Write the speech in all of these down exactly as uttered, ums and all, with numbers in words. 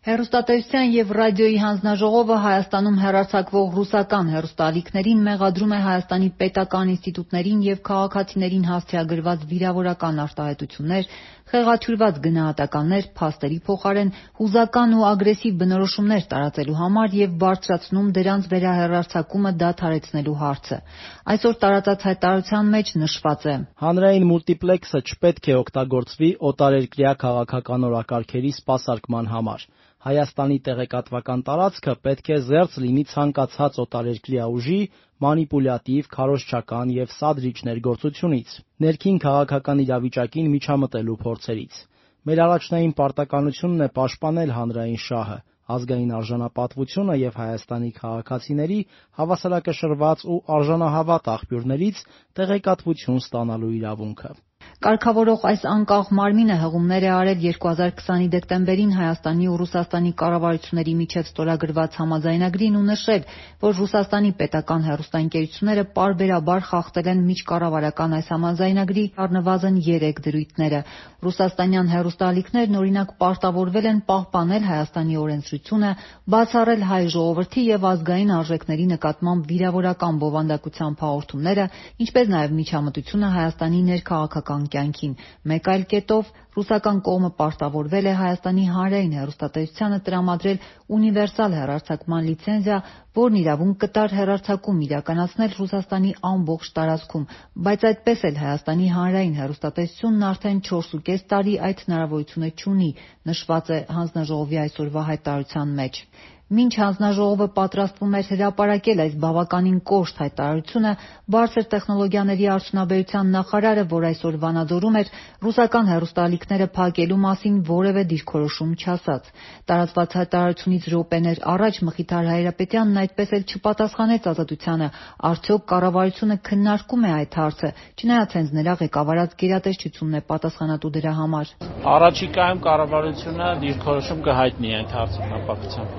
Հեռուստատեսության և ռադիոյի հանձնաժողովը Հայաստանում հեռարձակվող ռուսական հեռուստաալիքներին մեղադրում է Հայաստանի պետական ինստիտուտներին և քաղաքացիներին հասցեագրված վիրավորական արտահայտություններ, խեղաթյուրված գնահատականներ, փաստերի փոխարեն հուզական ու ագրեսիվ բնորոշումներ տարածելու համար և բարձրացնում դրանց վերահեռարձակումը դադարեցնելու հարցը։ Այսօր տարածած հայտարարության մեջ նշված է. Հանրային մուլտիպլեքսը չպետք է օգտագործվի օտարերկրյա քաղաքական օրակարգերի սպասարկման համար։ Հայաստանի տեղեկատվական տարածքը պետք է զերծ լինի ցանկացած օտարերկրյա ուժի, մանիպուլյատիվ, քարոզչական և սադրիչ ներգործությունից, ներքին քաղաքական իրավիճակին միջամտելու փորձերից։ Մեր առաջնային պարտականությունն է պաշտպանել հանրային շահը, ազգային արժանապատվությունը և Հայաստանի քաղաքացիների հավասարակշռված ու արժանահավատ աղբյուրներից տեղեկատվություն ստանալու իրավունքը։ Կարգավորող այս անկախ մարմինը հղումներ է արել երկու հազար քսանի դեկտեմբերին Հայաստանի ու Ռուսաստանի կառավարությունների միջև ստորագրված համաձայնագրին ու նշել, որ Ռուսաստանի պետական հեռուստաընկերությունները պարբերաբար խախտել են միջկառավարական այս համաձայնագրի առնվազն երեք դրույթները։ Ռուսաստանյան հեռուստաալիքներն օրինակ պարտավորվել են պահպանել Հայաստանի օրենսդրությունը, բացառել հայ ժողովրդի և ազգային արժեքների նկատմամբ վիրավորական բովանդակությամբ հաղորդումները, ինչպես նաև միջամտությունը Հայաստանի ներքաղաքական կյանքին։ Մեկ այլ կետով, ռուսական կողմը պարտավորվել է Հայաստանի հանրային հեռուստատեսությանը տրամադրել ունիվերսալ հեռարձակման լիցենզիա, որն իրավունք կտար հեռարձակում իրականացնել Ռուսաստանի ամբողջ տարածքում, բայց այդպես էլ Հայաստանի հանրային հեռուստատեսությունն արդեն չորսուկես տարի այդ հնարավորությունը չունի, նշված է հանձնաժողովի այսօրվա հայտարարության մեջ։ Մինչ հանձնաժողովը պատրաստվում էր հրապարակել այս բավականին կոշտ հայտարարությունը, բարձր տեխնոլոգիաների արդյունաբերության նախարարը, որ այսօր վանաձորում էր, ռուսական հեռուստաալիքները փակելու մասին որևէ դիրքորոշում չասաց։ Տարածված հայտարարությունից րոպեներ առաջ Մխիթար Հայրապետյանն այդպես էլ չպատասխանեց Ազատությանը, արդյոք կառավարությունը քննարկում է այդ հարցը, չնայած հենց նրա ղեկավարած գերատեսչությունն է պատասխանատու դրա համար։ Առաջիկայում կառավարությունը դիրքորոշում կհայտնի այդ հարցի կապակցությամբ։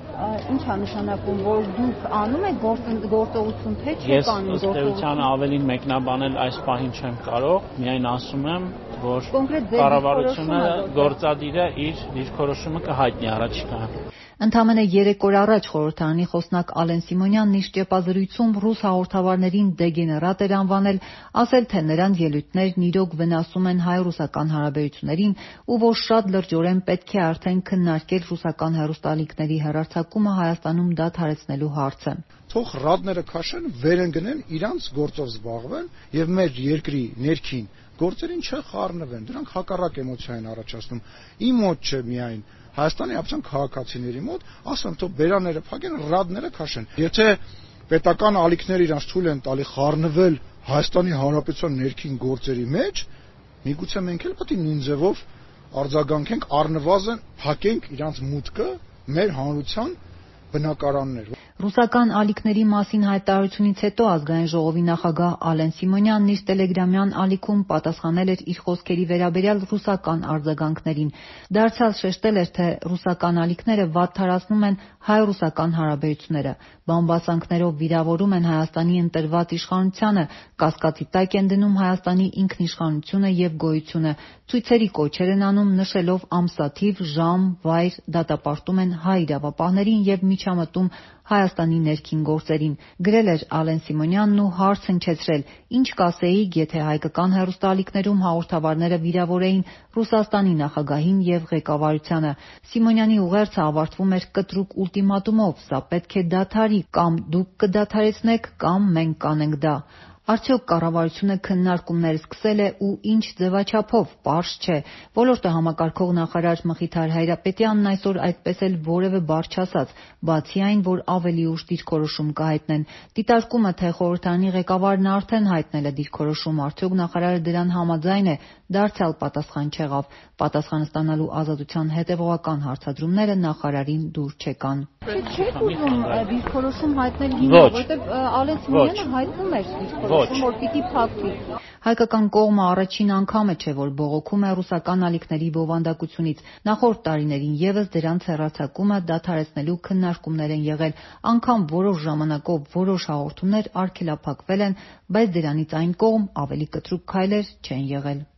Ինչ է նշանակում, որ դուք անում եք գործողություն, թե չեք անում գործողություն։ Ես ըստ էության ավելին մեկնաբանել այս պահին չեմ կարող, միայն ասում եմ, որ կառավարությունը գործադիրը իր դիրքորոշումը կհայտնի առաջիկայում։ Ընդամենը երեք օր առաջ խորհրդարանի խոսնակ Ալեն Սիմոնյանն իր ճեպազրույցում ռուս հաղորդավարներին դեգեներատ էր անվանել, ասել, թե նրանց ելույթներն իրոք վնասում են հայ-ռուսական հարաբերություններին ու որ շատ լրջորեն պետք է արդեն քննարկել ռուսական հեռուստաալիքների հեռարձակումը Հայաստանում դադարեցնելու հարցը։ Թող ռադները քաշեն, վերընկնեն, իրանց գործով զբաղվեն եւ մեր երկրի ներքին գործերին չխառնվեն։ Դրանք հակառակ էմոցիա են առաջացնում։ Իմ մոտ չէ միայն Հայաստանի ապցան քաղաքացիների մոտ, ասեմ, թող բերաները փակեն, ռադները քաշեն։ Եթե պետական ալիքները իրանց թույլ են տալի խառնվել Հայաստանի Հանրապետության ներքին գործերի մեջ, միգուցե մենք էլ պետք է նույն ձևով արձագանքենք, առնվազն փակենք իրանց մուտքը մեր հանրության բնակարաններ։ Ռուսական ալիքների մասին հայտարարությունից հետո Ազգային ժողովի նախագահ Ալեն Սիմոնյանն իր տելեգրամյան ալիքում պատասխանել էր իր խոսքերի վերաբերյալ ռուսական արձագանքներին։ Դարձյալ շեշտել էր, թե ռուսական ալիքները վատթարացնում են հայ-ռուսական հարաբերությունները, բամբասանքներով վիրավորում են Հայաստանի ընտրված իշխանությանը, կասկածի տակ են դնում Հայաստանի ինքնիշխանությունը և գոյությունը, ցույցերի կոչեր են անում, նշելով ամսաթիվ, ժամ, վայր, դատապարտում են հայ իրավապահներին և միջամտում Հայաստանի ներքին գործերին։ Գրել էր Ալեն Սիմոնյանն ու հարց հնչեցրել. ինչ կասեիք, եթե հայկական հեռուստաալիքներում հաղորդավարները վիրավորեին Ռուսաստանի նախագահին և ղեկավարությանը։ Սիմոնյանի ուղերձը ավարտվում էր կտրուկ ուլտիմատումով՝ սա պետք է դադարի, կամ դուք կդադարեցնեք, կամ մենք կանենք դա։ Արդյոք կառավարությունը քննարկումներ սկսել է ու ինչ ձևաչափով, պարզ չէ։ Ոլորտը համակարգող նախարար Մխիթար Հայրապետյանն այսօր այդպես էլ որևէ բառ չասաց, բացի այն, որ ավելի ուշ դիրքորոշում կհայտնեն։ Դիտարկումը, թե խորհրդարանի ղեկավարն արդեն հայտնել է դիրքորոշում, արդյոք նախարարը դրան համաձայն է, դարձյալ պատասխան չեղավ։ Պատասխան ստանալու ազատության հետևողական հարցադրումները նախարարին դուր չեկան։ Չեք ուզում դիրքորոշում հայտնել հիմա, որովհետև Ալեն Սիմոնյանը հայտնում էր դիրքորոշում, որ պիտի փակվի։ Հայկական կողմը առաջին անգամը չէ, որ բողոքում է ռուսական ալիքների բովանդակությունից։ Նախորդ տարիներին ևս դրանց հեռարձակումը դադարեցնելու քննարկումներ են եղել, անգամ որոշ ժամանակով որոշ հաղորդումներ արգելափակվել են, բայց դրանից այն կողմ ավելի կտրուկ քայլեր չեն եղել։